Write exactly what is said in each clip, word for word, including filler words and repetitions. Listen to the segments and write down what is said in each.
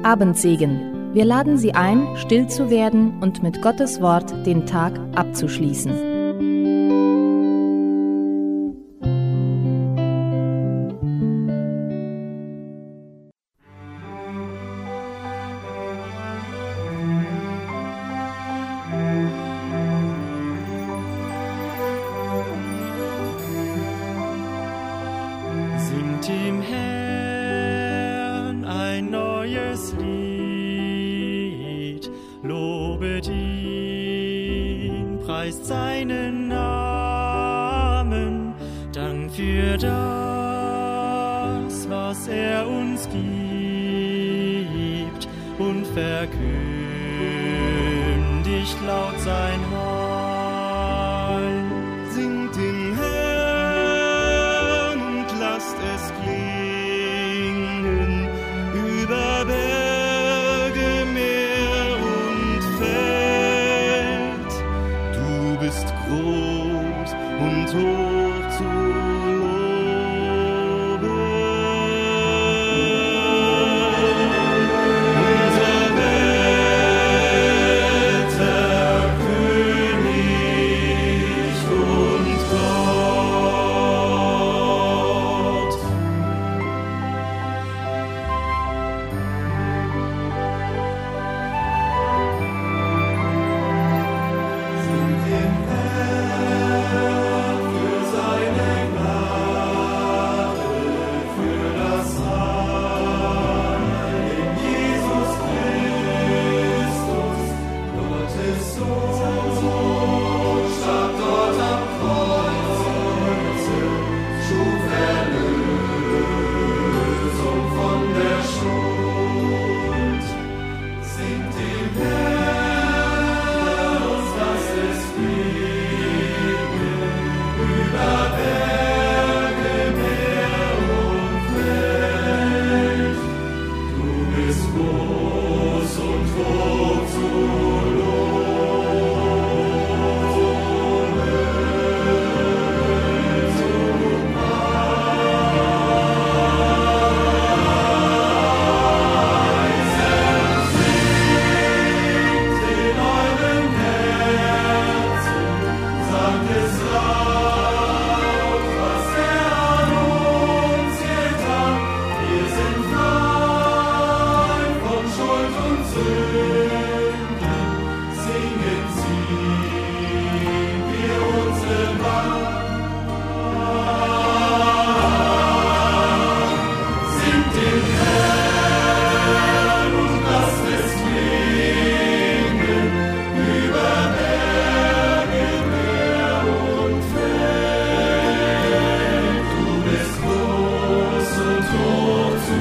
Abendsegen. Wir laden Sie ein, still zu werden und mit Gottes Wort den Tag abzuschließen. Singt dem Herrn ein neues Lied, lobet ihn, preist seinen Namen, Dank für das, was er uns gibt, und verkündigt laut sein Heil. Singt dem Herrn und lasst es klingen über Berge, Meer und Feld. Du bist groß und hoch zu loben. Unser Retter, König und Gott. Singt dem Herrn für seine Gnade, für das Heil in Jesus Christus, Gottes Sohn, starb dort am Kreuze, schuf Erlösung von der Schuld. Singt dem Herrn und lasst es klingen über Berge, Meer und Feld. Du bist groß und hoch zu in euren Herzen, sagt es laut, was er an uns getan. Wir sind frei von Schuld und Sünden, singen ziehen wir unsere Wahl. Singt dem Herrn und lasst es klingen über Berge, Meer und Feld. Du bist groß und hoch zu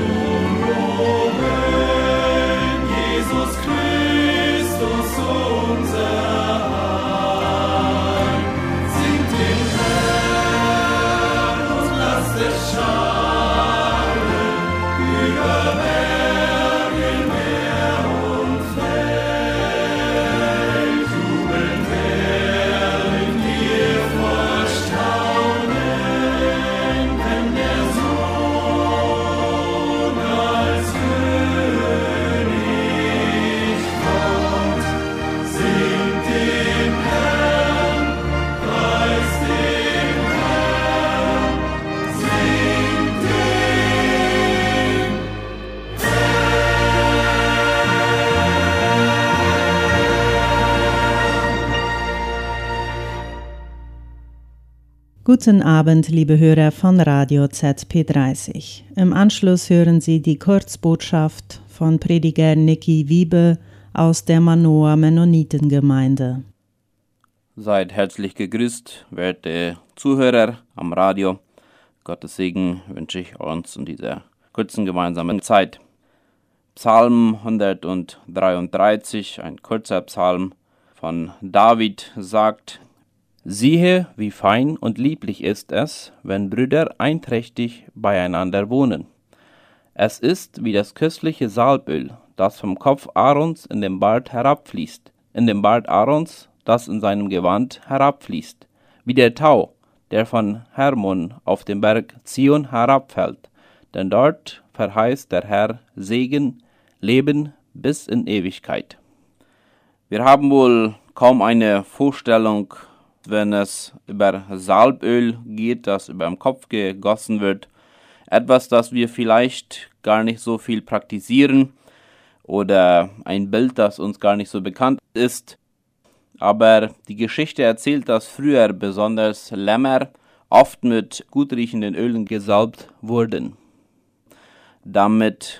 loben, Jesus Christus, unser Heil. Singt dem Herrn und lasst es schallen über Berge, Meer und Feld. Jubeln werden wir vor Staunen, wenn der Sohn als König kommt. Singt dem Herrn, preist den Herrn, singt dem Guten Abend, liebe Hörer von Radio Z P dreißig. Im Anschluss hören Sie die Kurzbotschaft von Prediger Nicky Wiebe aus der Manoa Mennonitengemeinde. Seid herzlich gegrüßt, werte Zuhörer am Radio. Gottes Segen wünsche ich uns in dieser kurzen gemeinsamen Zeit. Psalm hundertdreiunddreißig, ein kurzer Psalm von David, sagt: Siehe, wie fein und lieblich ist es, wenn Brüder einträchtig beieinander wohnen. Es ist wie das köstliche Salböl, das vom Kopf Aarons in den Bart herabfließt, in den Bart Aarons, das in seinem Gewand herabfließt, wie der Tau, der von Hermon auf den Berg Zion herabfällt, denn dort verheißt der Herr Segen, Leben bis in Ewigkeit. Wir haben wohl kaum eine Vorstellung, wenn es über Salböl geht, das über dem Kopf gegossen wird. Etwas, das wir vielleicht gar nicht so viel praktizieren oder ein Bild, das uns gar nicht so bekannt ist. Aber die Geschichte erzählt, dass früher besonders Lämmer oft mit gut riechenden Ölen gesalbt wurden, damit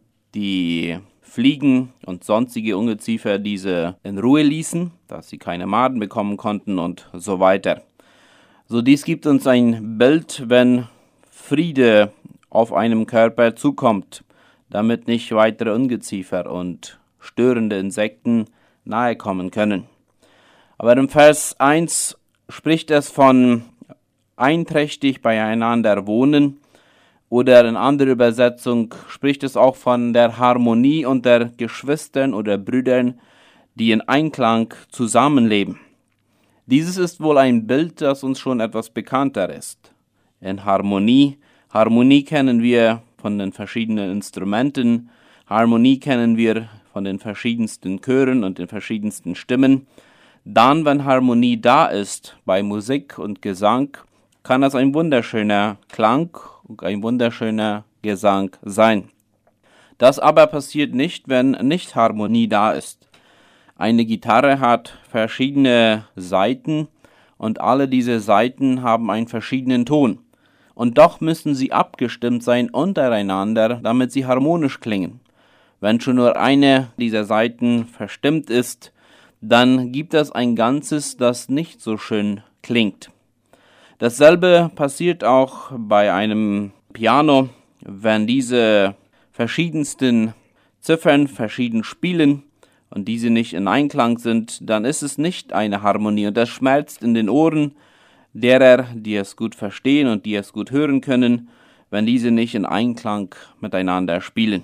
die Fliegen und sonstige Ungeziefer diese in Ruhe ließen, dass sie keine Maden bekommen konnten und so weiter. So dies gibt uns ein Bild, wenn Friede auf einem Körper zukommt, damit nicht weitere Ungeziefer und störende Insekten nahe kommen können. Aber im Vers eins spricht es von einträchtig beieinander wohnen, oder in anderer Übersetzung spricht es auch von der Harmonie unter Geschwistern oder Brüdern, die in Einklang zusammenleben. Dieses ist wohl ein Bild, das uns schon etwas bekannter ist. In Harmonie. Harmonie kennen wir von den verschiedenen Instrumenten. Harmonie kennen wir von den verschiedensten Chören und den verschiedensten Stimmen. Dann, wenn Harmonie da ist bei Musik und Gesang, kann es ein wunderschöner Klang und ein wunderschöner Gesang sein. Das aber passiert nicht, wenn nicht Harmonie da ist. Eine Gitarre hat verschiedene Saiten und alle diese Saiten haben einen verschiedenen Ton. Und doch müssen sie abgestimmt sein untereinander, damit sie harmonisch klingen. Wenn schon nur eine dieser Saiten verstimmt ist, dann gibt es ein Ganzes, das nicht so schön klingt. Dasselbe passiert auch bei einem Piano, wenn diese verschiedensten Ziffern verschieden spielen und diese nicht in Einklang sind, dann ist es nicht eine Harmonie und das schmerzt in den Ohren derer, die es gut verstehen und die es gut hören können, wenn diese nicht in Einklang miteinander spielen.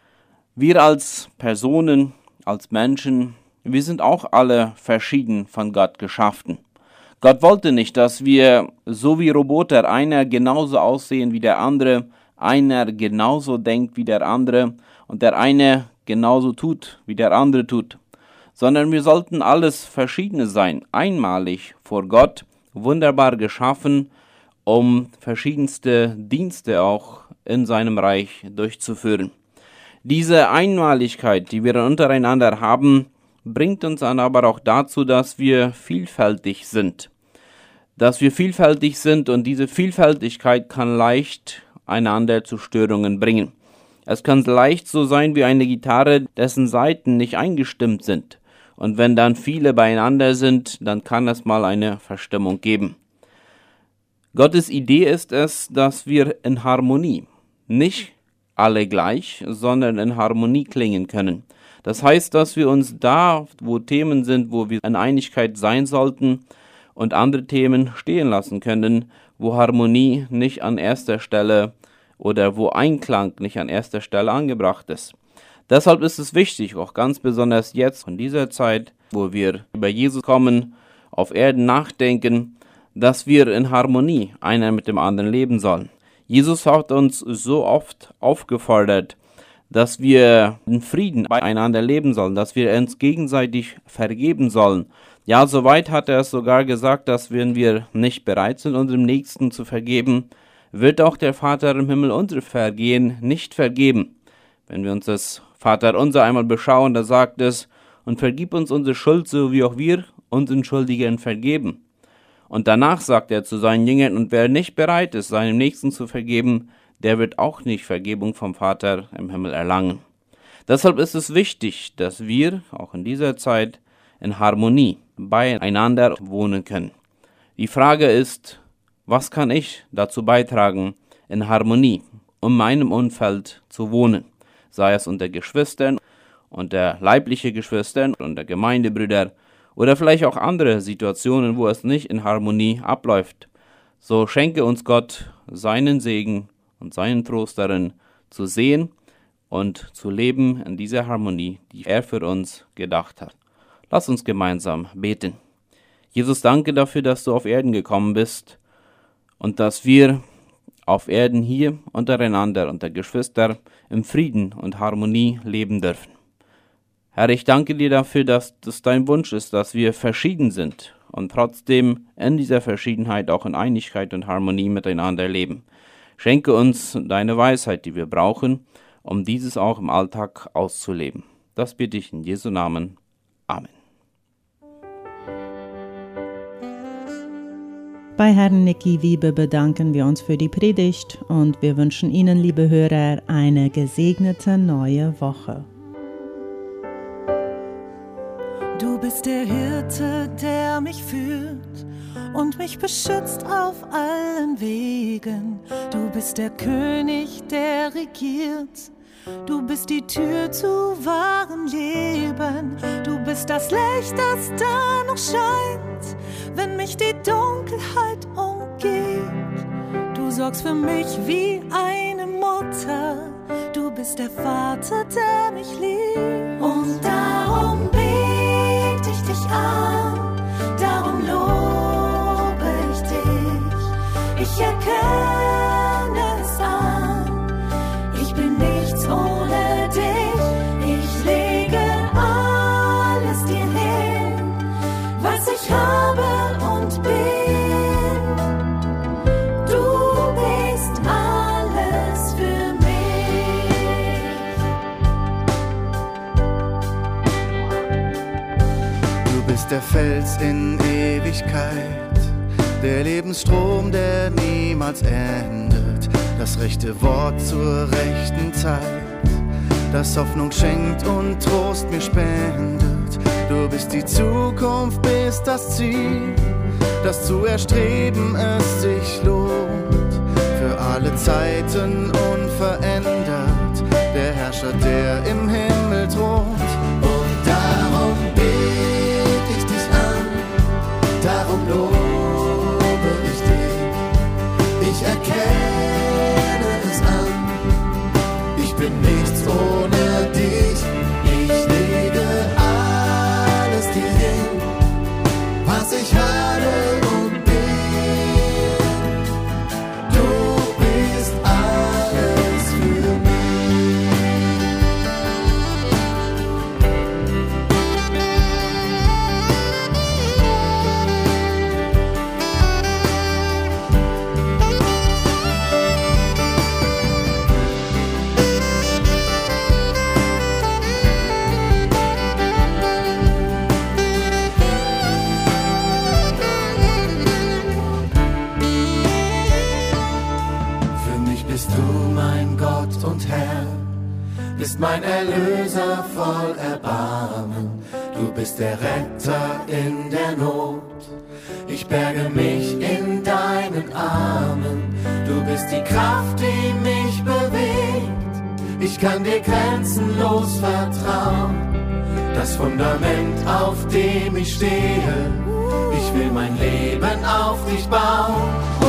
Wir als Personen, als Menschen, wir sind auch alle verschieden von Gott geschaffen. Gott wollte nicht, dass wir so wie Roboter, einer genauso aussehen wie der andere, einer genauso denkt wie der andere und der eine genauso tut, wie der andere tut, sondern wir sollten alles Verschiedene sein, einmalig vor Gott, wunderbar geschaffen, um verschiedenste Dienste auch in seinem Reich durchzuführen. Diese Einmaligkeit, die wir untereinander haben, bringt uns dann aber auch dazu, dass wir vielfältig sind. Dass wir vielfältig sind und diese Vielfältigkeit kann leicht einander zu Störungen bringen. Es kann leicht so sein wie eine Gitarre, dessen Saiten nicht eingestimmt sind. Und wenn dann viele beieinander sind, dann kann es mal eine Verstimmung geben. Gottes Idee ist es, dass wir in Harmonie, nicht alle gleich, sondern in Harmonie klingen können. Das heißt, dass wir uns da, wo Themen sind, wo wir in Einigkeit sein sollten und andere Themen stehen lassen können, wo Harmonie nicht an erster Stelle oder wo Einklang nicht an erster Stelle angebracht ist. Deshalb ist es wichtig, auch ganz besonders jetzt in dieser Zeit, wo wir über Jesus kommen, auf Erden nachdenken, dass wir in Harmonie einer mit dem anderen leben sollen. Jesus hat uns so oft aufgefordert, dass wir in Frieden beieinander leben sollen, dass wir uns gegenseitig vergeben sollen. Ja, soweit hat er es sogar gesagt, dass wenn wir nicht bereit sind, unserem Nächsten zu vergeben, wird auch der Vater im Himmel unsere Vergehen nicht vergeben. Wenn wir uns das Vaterunser einmal beschauen, da sagt es, und vergib uns unsere Schuld, so wie auch wir unseren Schuldigen vergeben. Und danach sagt er zu seinen Jüngern, und wer nicht bereit ist, seinem Nächsten zu vergeben, der wird auch nicht Vergebung vom Vater im Himmel erlangen. Deshalb ist es wichtig, dass wir auch in dieser Zeit in Harmonie beieinander wohnen können. Die Frage ist, was kann ich dazu beitragen, in Harmonie in meinem Umfeld zu wohnen? Sei es unter Geschwistern, unter leibliche Geschwistern, unter Gemeindebrüder oder vielleicht auch andere Situationen, wo es nicht in Harmonie abläuft. So schenke uns Gott seinen Segen und seinen Trost darin, zu sehen und zu leben in dieser Harmonie, die er für uns gedacht hat. Lass uns gemeinsam beten. Jesus, danke dafür, dass du auf Erden gekommen bist und dass wir auf Erden hier untereinander, unter Geschwister, im Frieden und Harmonie leben dürfen. Herr, ich danke dir dafür, dass das dein Wunsch ist, dass wir verschieden sind und trotzdem in dieser Verschiedenheit auch in Einigkeit und Harmonie miteinander leben. Schenke uns deine Weisheit, die wir brauchen, um dieses auch im Alltag auszuleben. Das bitte ich in Jesu Namen. Amen. Bei Herrn Nicky Wiebe bedanken wir uns für die Predigt und wir wünschen Ihnen, liebe Hörer, eine gesegnete neue Woche. Du bist der Hirte, der mich führt und mich beschützt auf allen Wegen. Du bist der König, der regiert. Du bist die Tür zu wahrem Leben. Du bist das Licht, das da noch scheint, wenn mich die Dunkelheit umgeht. Du sorgst für mich wie eine Mutter. Du bist der Vater, der mich liebt. Und darum bete ich dich an, darum lobe ich dich. Ich erkenne es an, ich bin nichts ohne dich. Ich lege alles dir hin, was ich habe und bin. Du bist alles für mich. Du bist der Fels in Ewigkeit, der Lebensstrom, der niemals endet, das rechte Wort zur rechten Zeit, das Hoffnung schenkt und Trost mir spendet. Du bist die Zukunft, bist das Ziel, das zu erstreben es sich lohnt. Für alle Zeiten unverändert, der Herrscher, der im Himmel thront. Und darum bete ich dich an, darum lobe ich dich. Ich erkenne es an, ich bin nichts ohne dich. Ich lege alles dir hin, was ich habe und bin. Du bist alles für mich. Bist mein Erlöser voll Erbarmen, du bist der Retter in der Not. Ich berge mich in deinen Armen, du bist die Kraft, die mich bewegt. Ich kann dir grenzenlos vertrauen, das Fundament, auf dem ich stehe. Ich will mein Leben auf dich bauen.